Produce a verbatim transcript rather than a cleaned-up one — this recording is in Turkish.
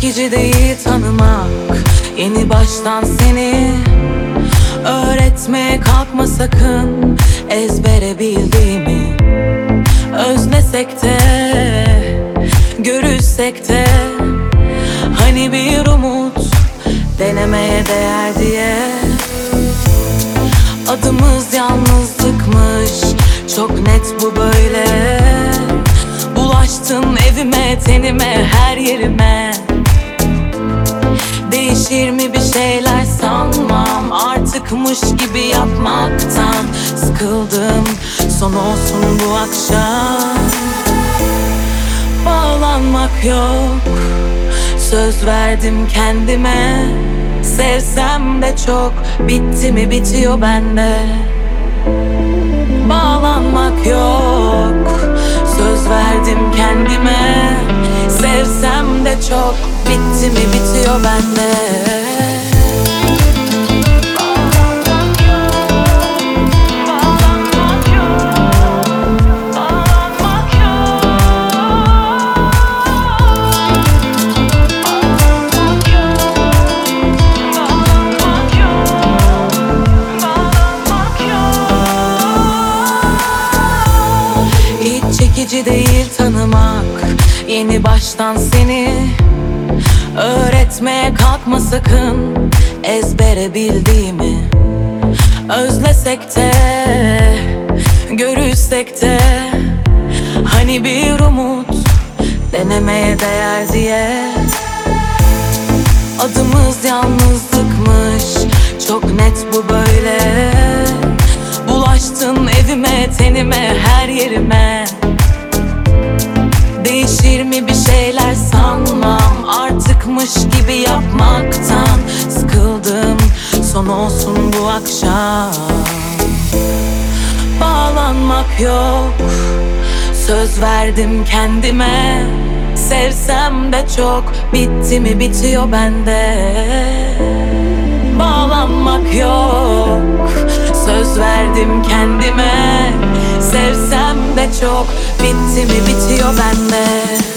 çekici değil tanımak, yeni baştan seni öğretmeye kalkma sakın. Ezbere bildiğimi özlesek de, görüşsek de, hani bir umut denemeye değer diye. Adımız yalnızlıkmış, çok net bu böyle. Bulaştın evime, tenime, her yerime. Değişir mi bir şeyler sanmam, artıkmış gibi yapmaktan sıkıldım. Son olsun bu akşam. Bağlanmak yok, söz verdim kendime. Sevsem de çok, bitti mi bitiyor bende. Bağlanmak yok, söz verdim kendime. Sevsem de çok, bitti mi bitiyor bende. Çekici değil tanımak, yeni baştan seni öğretmeye kalkma sakın. Ezbere bildiğimi özlesek de, görüşsek de, hani bir umut denemeye değer diye. Adımız yalnızlıkmış, çok net bu böyle. Bulaştın evime, tenime, her yerime. Değişir mi bir şeyler sanmam, artıkmış gibi yapmaktan sıkıldım. Son olsun bu akşam. Bağlanmak yok, söz verdim kendime. Sevsem de çok, bitti mi bitiyor bende. Bağlanmak yok, söz verdim kendime. Sevsem de çok, bitti mi bitiyor bende.